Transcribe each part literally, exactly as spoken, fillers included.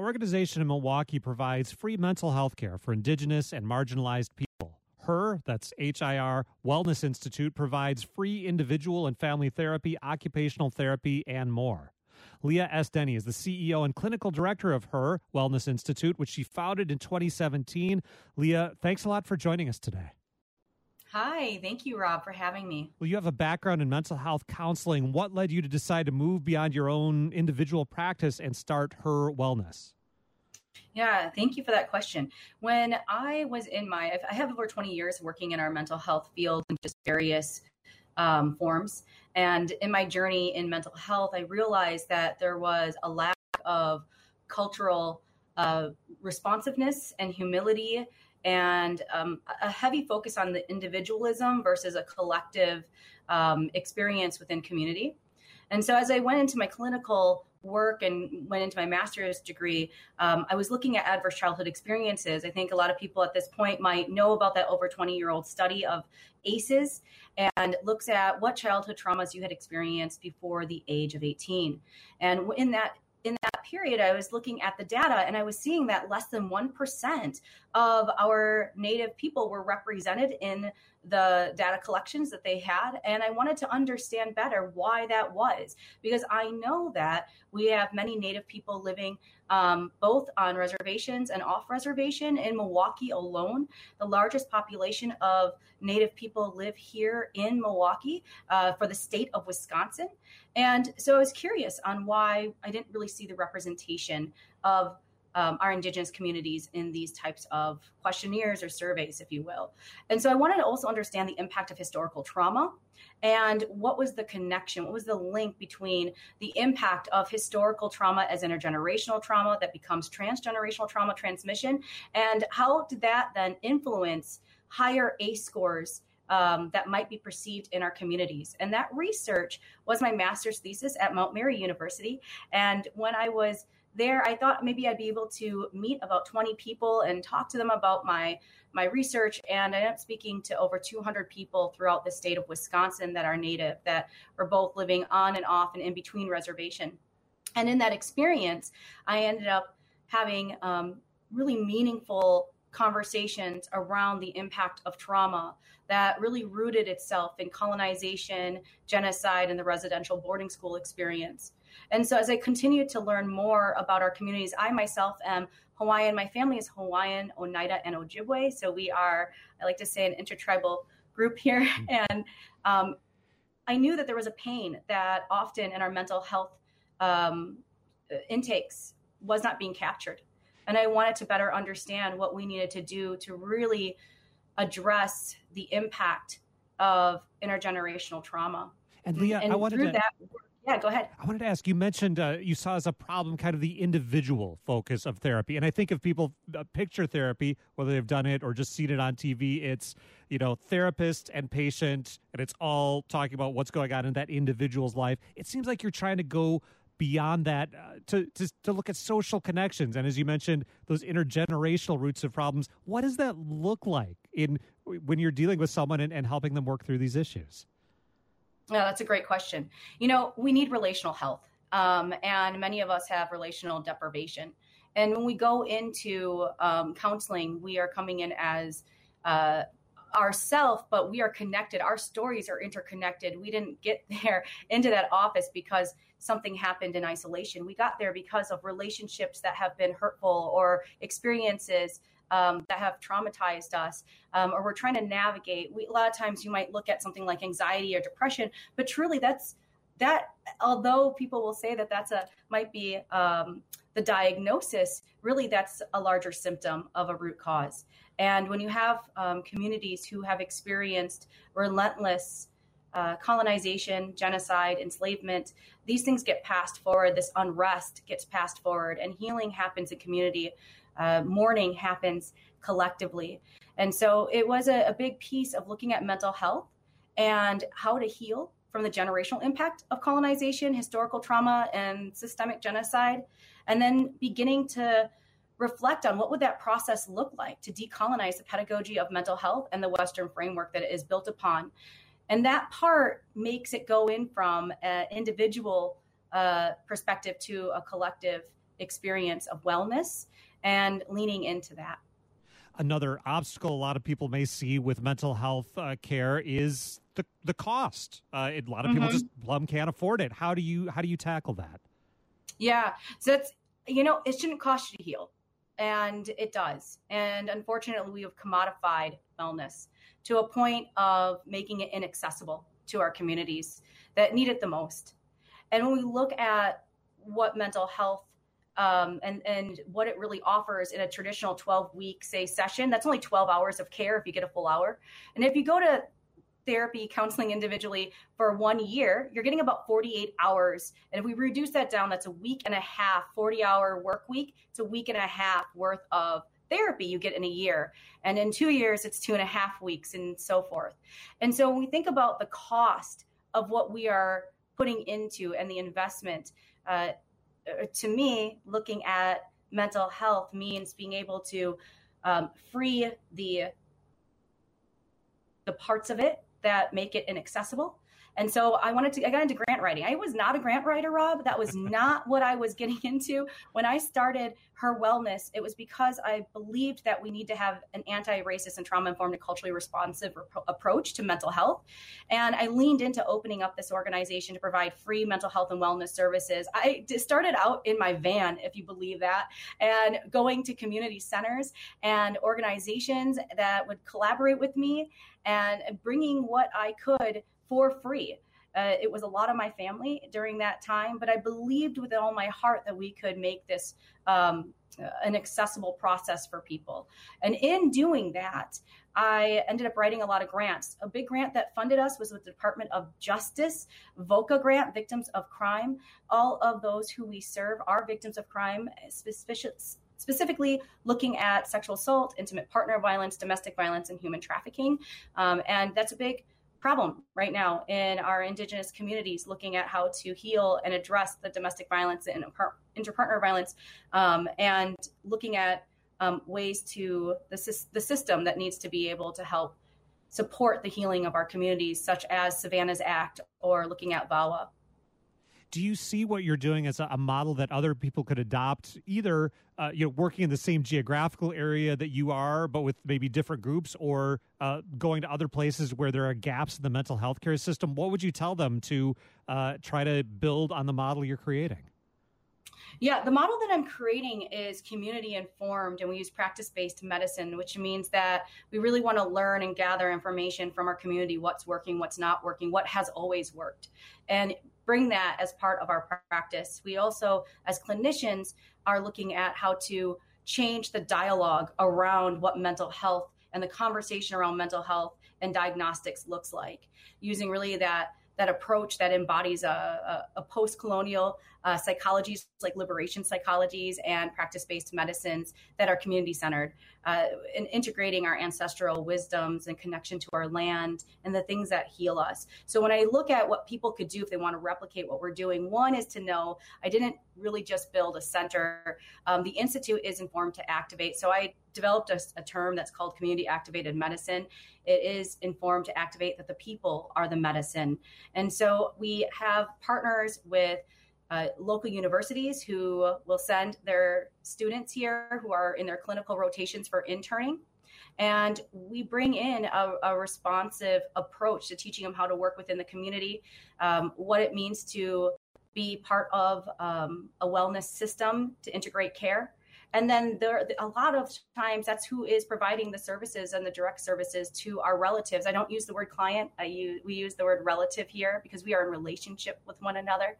organization in Milwaukee provides free mental health care for Indigenous and marginalized people. H I R, that's H I R Wellness Institute, provides free individual and family therapy, occupational therapy, and more. Leah S. Denny is the C E O and clinical director of H I R Wellness Institute, which she founded in twenty seventeen. Leah, thanks a lot for joining us today. Hi, thank you, Rob, for having me. Well, you have a background in mental health counseling. What led you to decide to move beyond your own individual practice and start H I R Wellness? Yeah, thank you for that question. When I was in my, I have over twenty years working in our mental health field in just various um, forms. And in my journey in mental health, I realized that there was a lack of cultural uh, responsiveness and humility, and um, a heavy focus on the individualism versus a collective um, experience within community. And so as I went into my clinical work and went into my master's degree, um, I was looking at adverse childhood experiences. I think a lot of people at this point might know about that over twenty-year-old study of A C Es, and looks at what childhood traumas you had experienced before the age of eighteen. And in that In that period, I was looking at the data and I was seeing that less than one percent of our Native people were represented in the data collections that they had. And I wanted to understand better why that was, because I know that we have many Native people living um, both on reservations and off reservation. In Milwaukee alone, the largest population of Native people live here in Milwaukee uh, for the state of Wisconsin. And so I was curious on why I didn't really see the representation of um, our Indigenous communities in these types of questionnaires or surveys, if you will. And so I wanted to also understand the impact of historical trauma and what was the connection, what was the link between the impact of historical trauma as intergenerational trauma that becomes transgenerational trauma transmission, and how did that then influence higher A C E scores Um, that might be perceived in our communities. And that research was my master's thesis at Mount Mary University. And when I was there, I thought maybe I'd be able to meet about twenty people and talk to them about my my research. And I ended up speaking to over two hundred people throughout the state of Wisconsin that are Native, that were both living on and off and in between reservation. And in that experience, I ended up having um, really meaningful conversations around the impact of trauma that really rooted itself in colonization, genocide, and the residential boarding school experience. And so as I continued to learn more about our communities, I myself am Hawaiian. My family is Hawaiian, Oneida, and Ojibwe. So we are, I like to say, an intertribal group here. And um, I knew that there was a pain that often in our mental health um, intakes was not being captured. And I wanted to better understand what we needed to do to really address the impact of intergenerational trauma. And Leah, and I wanted through to, that, yeah, go ahead. I wanted to ask, you mentioned uh, you saw as a problem kind of the individual focus of therapy. And I think if people uh, picture therapy, whether they've done it or just seen it on T V, it's, you know, therapist and patient, and it's all talking about what's going on in that individual's life. It seems like you're trying to go beyond that uh, to, to to look at social connections. And as you mentioned, those intergenerational roots of problems. What does that look like in when you're dealing with someone and, and helping them work through these issues? Yeah, that's a great question. You know, we need relational health. Um, and many of us have relational deprivation. And when we go into um, counseling, we are coming in as uh, ourself, but we are connected. Our stories are interconnected. We didn't get there into that office because something happened in isolation. We got there because of relationships that have been hurtful or experiences um, that have traumatized us, um, or we're trying to navigate. We, a lot of times you might look at something like anxiety or depression, but truly that's that, although people will say that that's a, might be um, the diagnosis, really that's a larger symptom of a root cause. And when you have um, communities who have experienced relentless uh, colonization, genocide, enslavement, these things get passed forward. This unrest gets passed forward, and healing happens in community. Uh, mourning happens collectively. And so it was a, a big piece of looking at mental health and how to heal from the generational impact of colonization, historical trauma, and systemic genocide, and then beginning to reflect on what would that process look like to decolonize the pedagogy of mental health and the Western framework that it is built upon. And that part makes it go in from an individual uh, perspective to a collective experience of wellness and leaning into that. Another obstacle a lot of people may see with mental health uh, care is the the cost. Uh, a lot of people mm-hmm. just plumb can't afford it. How do you how do you tackle that? Yeah, so that's, you know, it shouldn't cost you to heal, and it does. And unfortunately, we have commodified wellness to a point of making it inaccessible to our communities that need it the most. And when we look at what mental health Um, and, and what it really offers in a traditional twelve week, say, session, that's only twelve hours of care if you get a full hour. And if you go to therapy, counseling individually for one year, you're getting about forty-eight hours. And if we reduce that down, that's a week and a half, forty hour work week. It's a week and a half worth of therapy you get in a year. And in two years, it's two and a half weeks and so forth. And so when we think about the cost of what we are putting into and the investment, uh, to me, looking at mental health means being able to um, free the the parts of it that make it inaccessible. And so I wanted to, I got into grant writing. I was not a grant writer, Rob. That was not what I was getting into. When I started Her Wellness, it was because I believed that we need to have an anti-racist and trauma-informed and culturally responsive rep- approach to mental health. And I leaned into opening up this organization to provide free mental health and wellness services. I started out in my van, if you believe that, and going to community centers and organizations that would collaborate with me and bringing what I could for free. Uh, it was a lot of my family during that time, but I believed with all my heart that we could make this um, an accessible process for people. And in doing that, I ended up writing a lot of grants. A big grant that funded us was with the Department of Justice, VOCA grant, Victims of Crime. All of those who we serve are victims of crime, suspicious specifically looking at sexual assault, intimate partner violence, domestic violence, and human trafficking. Um, and that's a big problem right now in our Indigenous communities, looking at how to heal and address the domestic violence and interpartner violence, um, and looking at um, ways to the, the system that needs to be able to help support the healing of our communities, such as Savannah's Act or looking at V A W A. Do you see what you're doing as a model that other people could adopt, either uh, you know, working in the same geographical area that you are, but with maybe different groups, or uh, going to other places where there are gaps in the mental health care system? What would you tell them to uh, try to build on the model you're creating? Yeah, the model that I'm creating is community informed, and we use practice-based medicine, which means that we really want to learn and gather information from our community, what's working, what's not working, what has always worked, and bring that as part of our practice. We also, as clinicians, are looking at how to change the dialogue around what mental health and the conversation around mental health and diagnostics looks like, using really that that approach that embodies a, a, a post-colonial uh, psychologies like liberation psychologies and practice-based medicines that are community-centered, uh, and integrating our ancestral wisdoms and connection to our land and the things that heal us. So when I look at what people could do if they want to replicate what we're doing, one is to know I didn't really just build a center. Um, the Institute is informed to activate. So I developed a, a term that's called community activated medicine. It is informed to activate that the people are the medicine. And so we have partners with uh, local universities who will send their students here who are in their clinical rotations for interning. And we bring in a, a responsive approach to teaching them how to work within the community, um, what it means to be part of um, a wellness system to integrate care. And then there, a lot of times that's who is providing the services and the direct services to our relatives. I don't use the word client. I use, we use the word relative here because we are in relationship with one another.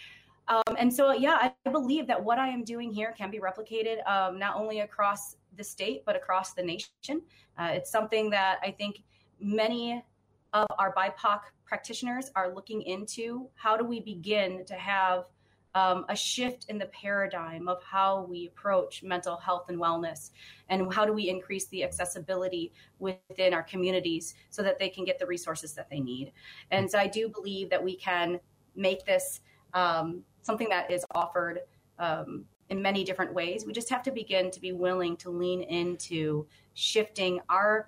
Um, and so, yeah, I believe that what I am doing here can be replicated um, not only across the state, but across the nation. Uh, it's something that I think many of our B I P O C practitioners are looking into. How do we begin to have Um, a shift in the paradigm of how we approach mental health and wellness, and how do we increase the accessibility within our communities so that they can get the resources that they need. And so I do believe that we can make this um, something that is offered um, in many different ways. We just have to begin to be willing to lean into shifting our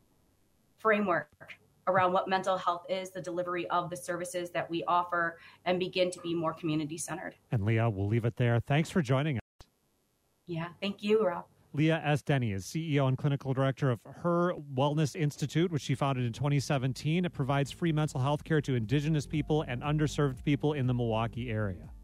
framework around what mental health is, the delivery of the services that we offer, and begin to be more community-centered. And Leah, we'll leave it there. Thanks for joining us. Yeah. Thank you, Rob. Leah S. Denny is C E O and clinical director of Her Wellness Institute, which she founded in twenty seventeen. It provides free mental health care to Indigenous people and underserved people in the Milwaukee area.